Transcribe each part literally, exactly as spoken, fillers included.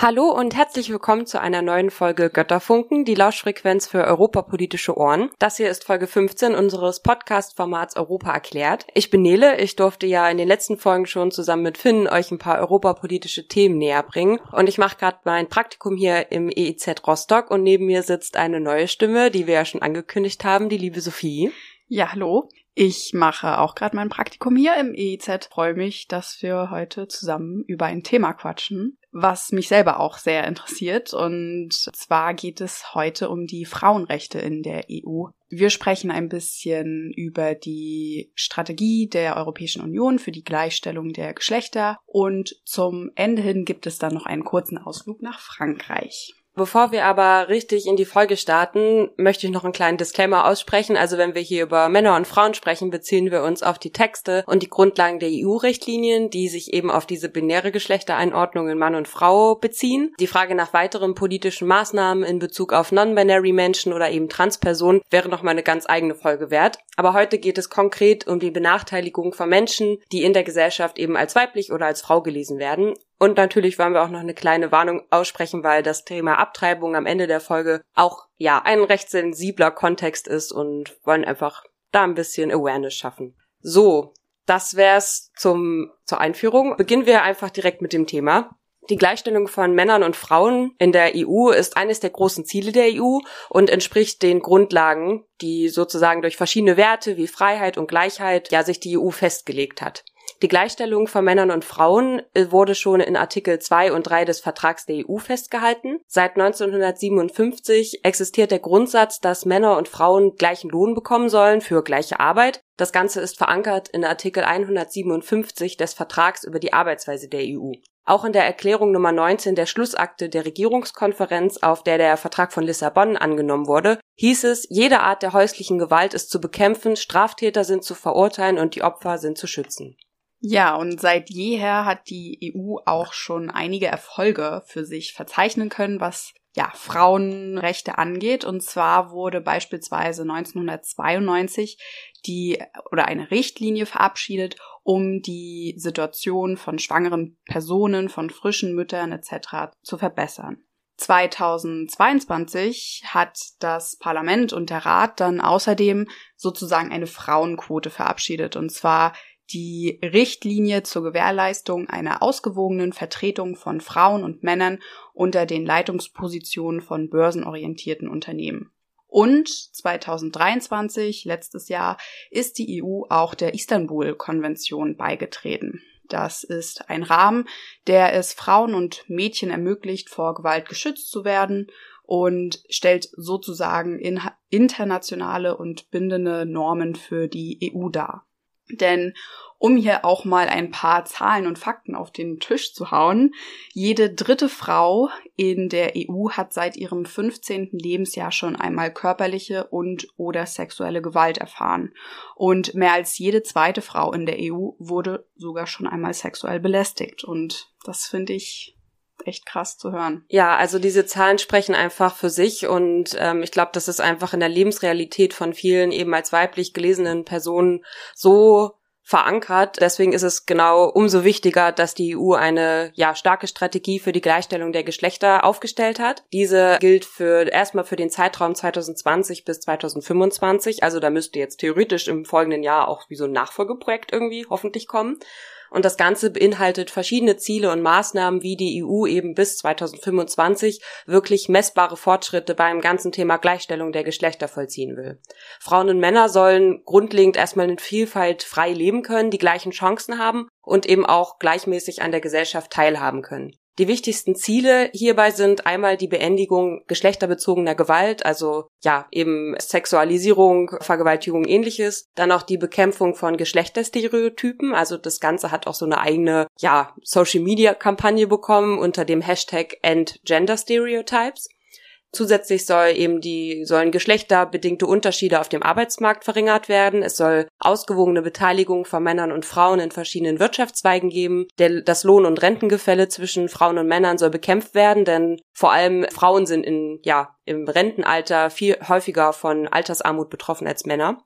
Hallo und herzlich willkommen zu einer neuen Folge Götterfunken, die Lauschfrequenz für europapolitische Ohren. Das hier ist Folge fünfzehn unseres Podcast-Formats Europa erklärt. Ich bin Nele, ich durfte ja in den letzten Folgen schon zusammen mit Finn euch ein paar europapolitische Themen näher bringen und ich mache gerade mein Praktikum hier im E I Z Rostock und neben mir sitzt eine neue Stimme, die wir ja schon angekündigt haben, die liebe Sophie. Ja, hallo. Ich mache auch gerade mein Praktikum hier im E I Z. Freue mich, dass wir heute zusammen über ein Thema quatschen, was mich selber auch sehr interessiert. Und zwar geht es heute um die Frauenrechte in der E U. Wir sprechen ein bisschen über die Strategie der Europäischen Union für die Gleichstellung der Geschlechter. Und zum Ende hin gibt es dann noch einen kurzen Ausflug nach Frankreich. Bevor wir aber richtig in die Folge starten, möchte ich noch einen kleinen Disclaimer aussprechen. Also wenn wir hier über Männer und Frauen sprechen, beziehen wir uns auf die Texte und die Grundlagen der E U-Richtlinien, die sich eben auf diese binäre Geschlechtereinordnung in Mann und Frau beziehen. Die Frage nach weiteren politischen Maßnahmen in Bezug auf non-binary Menschen oder eben Transpersonen wäre nochmal eine ganz eigene Folge wert. Aber heute geht es konkret um die Benachteiligung von Menschen, die in der Gesellschaft eben als weiblich oder als Frau gelesen werden. Und natürlich wollen wir auch noch eine kleine Warnung aussprechen, weil das Thema Abtreibung am Ende der Folge auch ja ein recht sensibler Kontext ist und wollen einfach da ein bisschen Awareness schaffen. So, das wär's zum zur Einführung. Beginnen wir einfach direkt mit dem Thema. Die Gleichstellung von Männern und Frauen in der E U ist eines der großen Ziele der E U und entspricht den Grundlagen, die sozusagen durch verschiedene Werte wie Freiheit und Gleichheit ja sich die E U festgelegt hat. Die Gleichstellung von Männern und Frauen wurde schon in Artikel zwei und drei des Vertrags der E U festgehalten. Seit neunzehnhundertsiebenundfünfzig existiert der Grundsatz, dass Männer und Frauen gleichen Lohn bekommen sollen für gleiche Arbeit. Das Ganze ist verankert in Artikel hundertsiebenundfünfzig des Vertrags über die Arbeitsweise der E U. Auch in der Erklärung Nummer neunzehn der Schlussakte der Regierungskonferenz, auf der der Vertrag von Lissabon angenommen wurde, hieß es, jede Art der häuslichen Gewalt ist zu bekämpfen, Straftäter sind zu verurteilen und die Opfer sind zu schützen. Ja, und seit jeher hat die E U auch schon einige Erfolge für sich verzeichnen können, was ja Frauenrechte angeht. Und zwar wurde beispielsweise neunzehnhundertzweiundneunzig die oder eine Richtlinie verabschiedet, um die Situation von schwangeren Personen, von frischen Müttern et cetera zu verbessern. zweitausendzweiundzwanzig hat das Parlament und der Rat dann außerdem sozusagen eine Frauenquote verabschiedet, und zwar die Richtlinie zur Gewährleistung einer ausgewogenen Vertretung von Frauen und Männern unter den Leitungspositionen von börsenorientierten Unternehmen. Und zweitausenddreiundzwanzig, letztes Jahr, ist die E U auch der Istanbul-Konvention beigetreten. Das ist ein Rahmen, der es Frauen und Mädchen ermöglicht, vor Gewalt geschützt zu werden und stellt sozusagen in- internationale und bindende Normen für die E U dar. Denn um hier auch mal ein paar Zahlen und Fakten auf den Tisch zu hauen, jede dritte Frau in der E U hat seit ihrem fünfzehnten Lebensjahr schon einmal körperliche und oder sexuelle Gewalt erfahren. Und mehr als jede zweite Frau in der E U wurde sogar schon einmal sexuell belästigt. Und das finde ich echt krass zu hören. Ja, also diese Zahlen sprechen einfach für sich und ähm, ich glaube, das ist einfach in der Lebensrealität von vielen eben als weiblich gelesenen Personen so verankert. Deswegen ist es genau umso wichtiger, dass die E U eine ja starke Strategie für die Gleichstellung der Geschlechter aufgestellt hat. Diese gilt für erstmal für den Zeitraum zweitausendzwanzig bis zweitausendfünfundzwanzig. Also da müsste jetzt theoretisch im folgenden Jahr auch wie so ein Nachfolgeprojekt irgendwie hoffentlich kommen. Und das Ganze beinhaltet verschiedene Ziele und Maßnahmen, wie die E U eben bis zweitausendfünfundzwanzig wirklich messbare Fortschritte beim ganzen Thema Gleichstellung der Geschlechter vollziehen will. Frauen und Männer sollen grundlegend erstmal in Vielfalt frei leben können, die gleichen Chancen haben und eben auch gleichmäßig an der Gesellschaft teilhaben können. Die wichtigsten Ziele hierbei sind einmal die Beendigung geschlechterbezogener Gewalt, also ja eben Sexualisierung, Vergewaltigung, ähnliches. Dann auch die Bekämpfung von Geschlechterstereotypen, also das Ganze hat auch so eine eigene ja Social-Media-Kampagne bekommen unter dem Hashtag End Gender Stereotypes. Zusätzlich soll eben die, sollen geschlechterbedingte Unterschiede auf dem Arbeitsmarkt verringert werden. Es soll ausgewogene Beteiligung von Männern und Frauen in verschiedenen Wirtschaftszweigen geben. Der, das Lohn- und Rentengefälle zwischen Frauen und Männern soll bekämpft werden, denn vor allem Frauen sind in, ja, im Rentenalter viel häufiger von Altersarmut betroffen als Männer.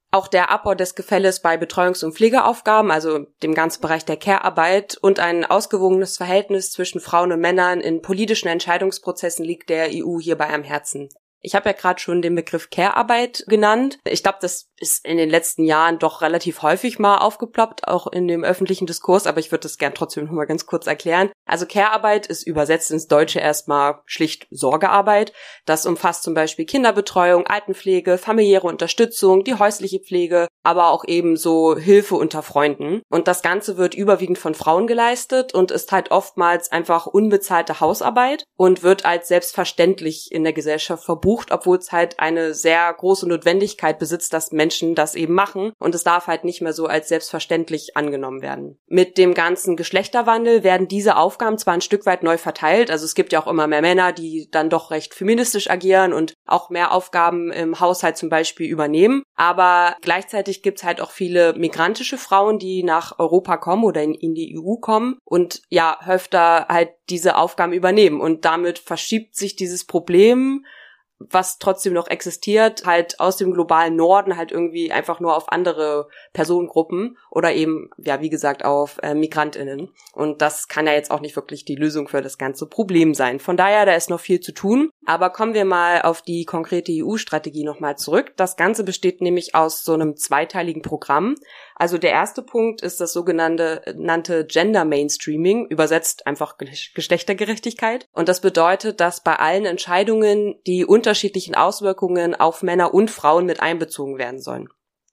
Auch der Abbau des Gefälles bei Betreuungs- und Pflegeaufgaben, also dem ganzen Bereich der Care-Arbeit, und ein ausgewogenes Verhältnis zwischen Frauen und Männern in politischen Entscheidungsprozessen liegt der E U hierbei am Herzen. Ich habe ja gerade schon den Begriff Care-Arbeit genannt. Ich glaube, das ist in den letzten Jahren doch relativ häufig mal aufgeploppt, auch in dem öffentlichen Diskurs, aber ich würde das gern trotzdem noch mal ganz kurz erklären. Also Care-Arbeit ist übersetzt ins Deutsche erstmal schlicht Sorgearbeit. Das umfasst zum Beispiel Kinderbetreuung, Altenpflege, familiäre Unterstützung, die häusliche Pflege, aber auch eben so Hilfe unter Freunden. Und das Ganze wird überwiegend von Frauen geleistet und ist halt oftmals einfach unbezahlte Hausarbeit und wird als selbstverständlich in der Gesellschaft verbucht, obwohl es halt eine sehr große Notwendigkeit besitzt, dass Menschen das eben machen, und es darf halt nicht mehr so als selbstverständlich angenommen werden. Mit dem ganzen Geschlechterwandel werden diese Aufgaben zwar ein Stück weit neu verteilt, also es gibt ja auch immer mehr Männer, die dann doch recht feministisch agieren und auch mehr Aufgaben im Haushalt zum Beispiel übernehmen, aber gleichzeitig gibt es halt auch viele migrantische Frauen, die nach Europa kommen oder in, in die E U kommen und ja öfter halt diese Aufgaben übernehmen, und damit verschiebt sich dieses Problem, was trotzdem noch existiert, halt aus dem globalen Norden halt irgendwie einfach nur auf andere Personengruppen oder eben, ja, wie gesagt, auf äh, MigrantInnen. Und das kann ja jetzt auch nicht wirklich die Lösung für das ganze Problem sein. Von daher, da ist noch viel zu tun. Aber kommen wir mal auf die konkrete E U-Strategie nochmal zurück. Das Ganze besteht nämlich aus so einem zweiteiligen Programm. Also der erste Punkt ist das sogenannte nannte Gender Mainstreaming, übersetzt einfach Geschlechtergerechtigkeit. Und das bedeutet, dass bei allen Entscheidungen die unterschiedlichen Auswirkungen auf Männer und Frauen mit einbezogen werden sollen.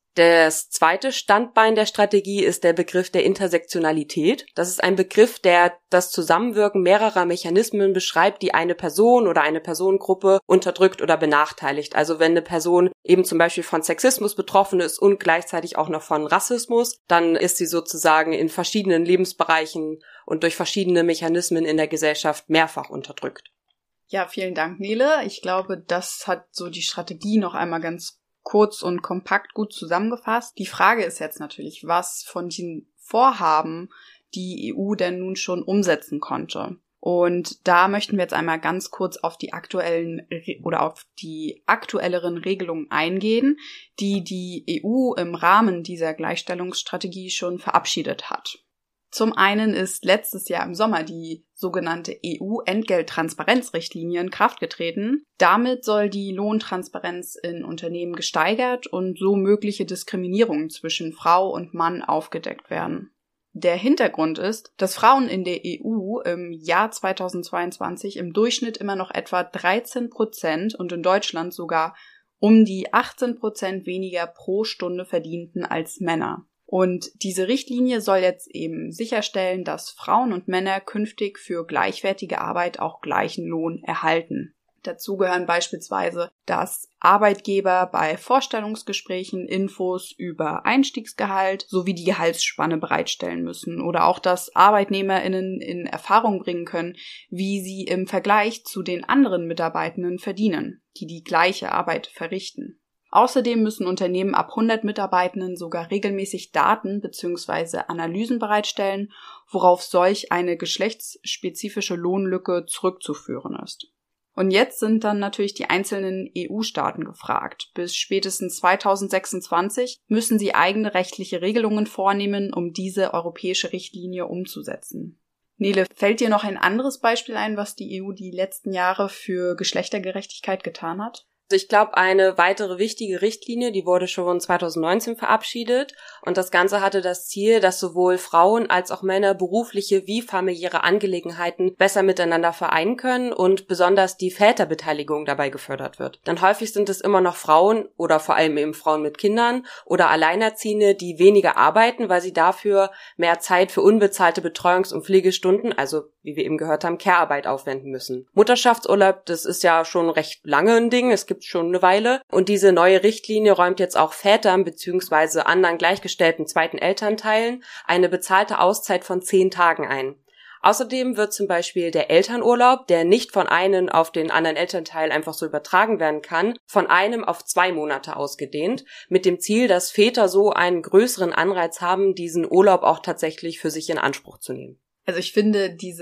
Das zweite Standbein der Strategie ist der Begriff der Intersektionalität. Das ist ein Begriff, der das Zusammenwirken mehrerer Mechanismen beschreibt, die eine Person oder eine Personengruppe unterdrückt oder benachteiligt. Also wenn eine Person eben zum Beispiel von Sexismus betroffen ist und gleichzeitig auch noch von Rassismus, dann ist sie sozusagen in verschiedenen Lebensbereichen und durch verschiedene Mechanismen in der Gesellschaft mehrfach unterdrückt. Ja, vielen Dank, Nele. Ich glaube, das hat so die Strategie noch einmal ganz kurz und kompakt gut zusammengefasst. Die Frage ist jetzt natürlich, was von diesen Vorhaben die E U denn nun schon umsetzen konnte. Und da möchten wir jetzt einmal ganz kurz auf die aktuellen oder auf die aktuelleren Regelungen eingehen, die die E U im Rahmen dieser Gleichstellungsstrategie schon verabschiedet hat. Zum einen ist letztes Jahr im Sommer die sogenannte E U-Entgelttransparenzrichtlinie in Kraft getreten. Damit soll die Lohntransparenz in Unternehmen gesteigert und so mögliche Diskriminierungen zwischen Frau und Mann aufgedeckt werden. Der Hintergrund ist, dass Frauen in der E U im Jahr zweitausendzweiundzwanzig im Durchschnitt immer noch etwa dreizehn Prozent und in Deutschland sogar um die achtzehn Prozent weniger pro Stunde verdienten als Männer. Und diese Richtlinie soll jetzt eben sicherstellen, dass Frauen und Männer künftig für gleichwertige Arbeit auch gleichen Lohn erhalten. Dazu gehören beispielsweise, dass Arbeitgeber bei Vorstellungsgesprächen Infos über Einstiegsgehalt sowie die Gehaltsspanne bereitstellen müssen oder auch, dass ArbeitnehmerInnen in Erfahrung bringen können, wie sie im Vergleich zu den anderen Mitarbeitenden verdienen, die die gleiche Arbeit verrichten. Außerdem müssen Unternehmen ab hundert Mitarbeitenden sogar regelmäßig Daten bzw. Analysen bereitstellen, worauf solch eine geschlechtsspezifische Lohnlücke zurückzuführen ist. Und jetzt sind dann natürlich die einzelnen E U-Staaten gefragt. Bis spätestens zweitausendsechsundzwanzig müssen sie eigene rechtliche Regelungen vornehmen, um diese europäische Richtlinie umzusetzen. Nele, fällt dir noch ein anderes Beispiel ein, was die E U die letzten Jahre für Geschlechtergerechtigkeit getan hat? Ich glaube, eine weitere wichtige Richtlinie, die wurde schon zweitausendneunzehn verabschiedet, und das Ganze hatte das Ziel, dass sowohl Frauen als auch Männer berufliche wie familiäre Angelegenheiten besser miteinander vereinen können und besonders die Väterbeteiligung dabei gefördert wird. Denn häufig sind es immer noch Frauen oder vor allem eben Frauen mit Kindern oder Alleinerziehende, die weniger arbeiten, weil sie dafür mehr Zeit für unbezahlte Betreuungs- und Pflegestunden, also wie wir eben gehört haben, Care-Arbeit aufwenden müssen. Mutterschaftsurlaub, das ist ja schon recht lange ein Ding, es gibt schon eine Weile. Und diese neue Richtlinie räumt jetzt auch Vätern bzw. anderen gleichgestellten zweiten Elternteilen eine bezahlte Auszeit von zehn Tagen ein. Außerdem wird zum Beispiel der Elternurlaub, der nicht von einem auf den anderen Elternteil einfach so übertragen werden kann, von einem auf zwei Monate ausgedehnt, mit dem Ziel, dass Väter so einen größeren Anreiz haben, diesen Urlaub auch tatsächlich für sich in Anspruch zu nehmen. Also ich finde, diese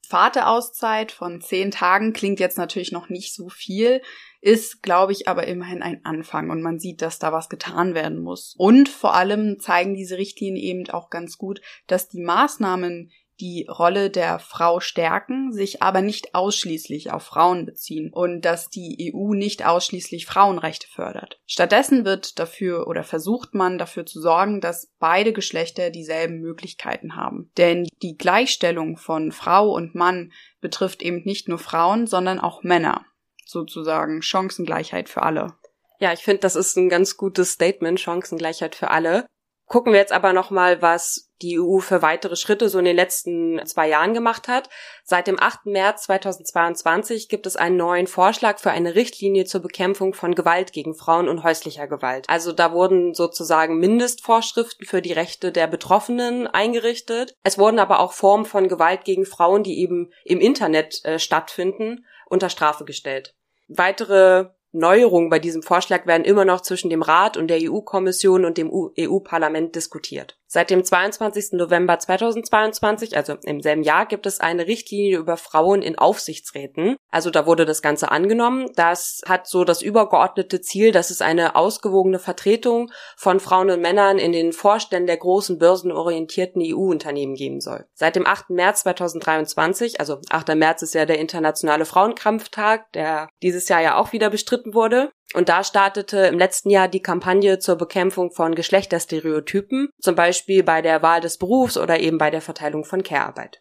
Vaterauszeit von zehn Tagen klingt jetzt natürlich noch nicht so viel, ist, glaube ich, aber immerhin ein Anfang und man sieht, dass da was getan werden muss. Und vor allem zeigen diese Richtlinien eben auch ganz gut, dass die Maßnahmen, die Rolle der Frau stärken, sich aber nicht ausschließlich auf Frauen beziehen und dass die E U nicht ausschließlich Frauenrechte fördert. Stattdessen wird dafür oder versucht man dafür zu sorgen, dass beide Geschlechter dieselben Möglichkeiten haben. Denn die Gleichstellung von Frau und Mann betrifft eben nicht nur Frauen, sondern auch Männer. Sozusagen Chancengleichheit für alle. Ja, ich finde, das ist ein ganz gutes Statement, Chancengleichheit für alle. Gucken wir jetzt aber nochmal, was die E U für weitere Schritte so in den letzten zwei Jahren gemacht hat. Seit dem achten März zweitausendzweiundzwanzig gibt es einen neuen Vorschlag für eine Richtlinie zur Bekämpfung von Gewalt gegen Frauen und häuslicher Gewalt. Also da wurden sozusagen Mindestvorschriften für die Rechte der Betroffenen eingerichtet. Es wurden aber auch Formen von Gewalt gegen Frauen, die eben im Internet äh, stattfinden, unter Strafe gestellt. Weitere Neuerungen bei diesem Vorschlag werden immer noch zwischen dem Rat und der E U-Kommission und dem E U-Parlament diskutiert. Seit dem zweiundzwanzigsten November zweitausendzweiundzwanzig, also im selben Jahr, gibt es eine Richtlinie über Frauen in Aufsichtsräten. Also da wurde das Ganze angenommen. Das hat so das übergeordnete Ziel, dass es eine ausgewogene Vertretung von Frauen und Männern in den Vorständen der großen börsenorientierten E U-Unternehmen geben soll. Seit dem achten März zweitausenddreiundzwanzig, also achter März ist ja der internationale Frauenkampftag, der dieses Jahr ja auch wieder bestritten wurde. Und da startete im letzten Jahr die Kampagne zur Bekämpfung von Geschlechterstereotypen, zum Beispiel bei der Wahl des Berufs oder eben bei der Verteilung von Care-Arbeit.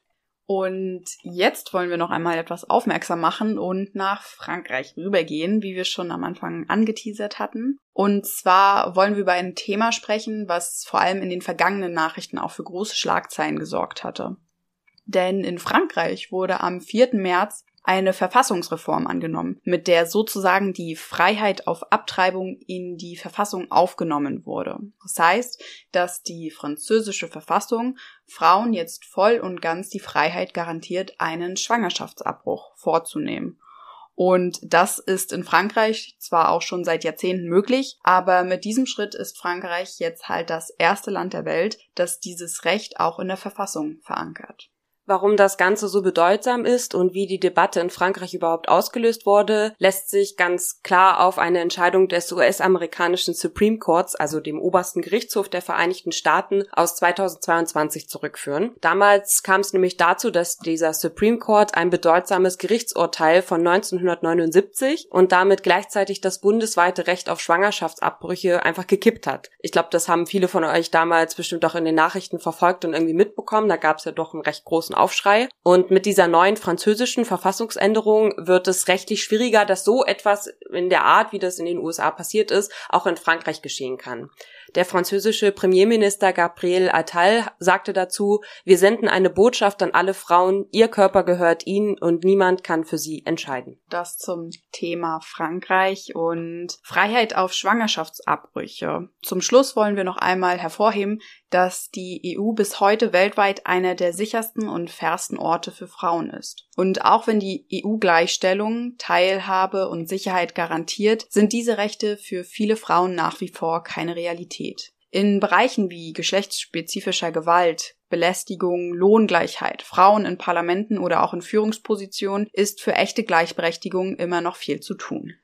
Und jetzt wollen wir noch einmal etwas aufmerksam machen und nach Frankreich rübergehen, wie wir schon am Anfang angeteasert hatten. Und zwar wollen wir über ein Thema sprechen, was vor allem in den vergangenen Nachrichten auch für große Schlagzeilen gesorgt hatte. Denn in Frankreich wurde am vierten März eine Verfassungsreform angenommen, mit der sozusagen die Freiheit auf Abtreibung in die Verfassung aufgenommen wurde. Das heißt, dass die französische Verfassung Frauen jetzt voll und ganz die Freiheit garantiert, einen Schwangerschaftsabbruch vorzunehmen. Und das ist in Frankreich zwar auch schon seit Jahrzehnten möglich, aber mit diesem Schritt ist Frankreich jetzt halt das erste Land der Welt, das dieses Recht auch in der Verfassung verankert. Warum das Ganze so bedeutsam ist und wie die Debatte in Frankreich überhaupt ausgelöst wurde, lässt sich ganz klar auf eine Entscheidung des U S-amerikanischen Supreme Courts, also dem obersten Gerichtshof der Vereinigten Staaten, aus zweitausendzweiundzwanzig zurückführen. Damals kam es nämlich dazu, dass dieser Supreme Court ein bedeutsames Gerichtsurteil von neunzehnhundertneunundsiebzig und damit gleichzeitig das bundesweite Recht auf Schwangerschaftsabbrüche einfach gekippt hat. Ich glaube, das haben viele von euch damals bestimmt auch in den Nachrichten verfolgt und irgendwie mitbekommen. Da gab es ja doch einen recht großen Aufschrei. Und mit dieser neuen französischen Verfassungsänderung wird es rechtlich schwieriger, dass so etwas in der Art, wie das in den U S A passiert ist, auch in Frankreich geschehen kann. Der französische Premierminister Gabriel Attal sagte dazu: Wir senden eine Botschaft an alle Frauen, ihr Körper gehört ihnen und niemand kann für sie entscheiden. Das zum Thema Frankreich und Freiheit auf Schwangerschaftsabbrüche. Zum Schluss wollen wir noch einmal hervorheben, dass die E U bis heute weltweit einer der sichersten und fairsten Orte für Frauen ist. Und auch wenn die E U-Gleichstellung, Teilhabe und Sicherheit garantiert, sind diese Rechte für viele Frauen nach wie vor keine Realität. In Bereichen wie geschlechtsspezifischer Gewalt, Belästigung, Lohngleichheit, Frauen in Parlamenten oder auch in Führungspositionen ist für echte Gleichberechtigung immer noch viel zu tun.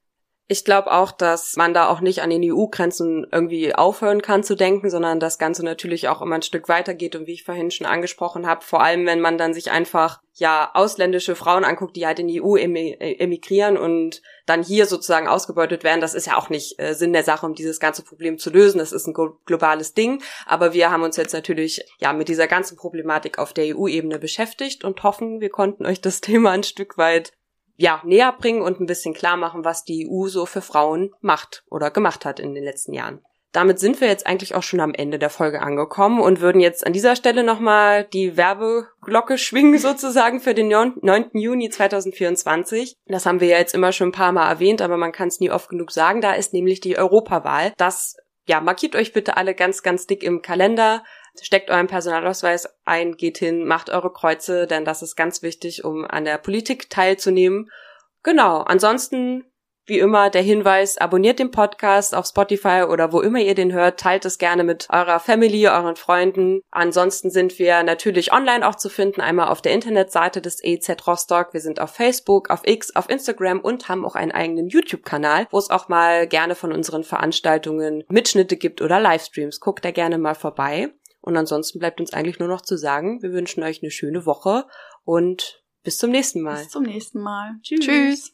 Ich glaube auch, dass man da auch nicht an den E U-Grenzen irgendwie aufhören kann zu denken, sondern das Ganze natürlich auch immer ein Stück weitergeht und wie ich vorhin schon angesprochen habe, vor allem wenn man dann sich einfach ja ausländische Frauen anguckt, die halt in die E U emigrieren und dann hier sozusagen ausgebeutet werden, das ist ja auch nicht äh, Sinn der Sache, um dieses ganze Problem zu lösen. Das ist ein globales Ding, aber wir haben uns jetzt natürlich ja mit dieser ganzen Problematik auf der E U-Ebene beschäftigt und hoffen, wir konnten euch das Thema ein Stück weit ja, näher bringen und ein bisschen klar machen, was die E U so für Frauen macht oder gemacht hat in den letzten Jahren. Damit sind wir jetzt eigentlich auch schon am Ende der Folge angekommen und würden jetzt an dieser Stelle nochmal die Werbeglocke schwingen sozusagen für den neunten Juni zweitausendvierundzwanzig. Das haben wir ja jetzt immer schon ein paar Mal erwähnt, aber man kann es nie oft genug sagen. Da ist nämlich die Europawahl. Das, ja, markiert euch bitte alle ganz, ganz dick im Kalender. Steckt euren Personalausweis ein, geht hin, macht eure Kreuze, denn das ist ganz wichtig, um an der Politik teilzunehmen. Genau, ansonsten, wie immer der Hinweis, abonniert den Podcast auf Spotify oder wo immer ihr den hört, teilt es gerne mit eurer Family, euren Freunden. Ansonsten sind wir natürlich online auch zu finden, einmal auf der Internetseite des E Z Rostock. Wir sind auf Facebook, auf X, auf Instagram und haben auch einen eigenen YouTube-Kanal, wo es auch mal gerne von unseren Veranstaltungen Mitschnitte gibt oder Livestreams. Guckt da gerne mal vorbei. Und ansonsten bleibt uns eigentlich nur noch zu sagen, wir wünschen euch eine schöne Woche und bis zum nächsten Mal. Bis zum nächsten Mal. Tschüss. Tschüss.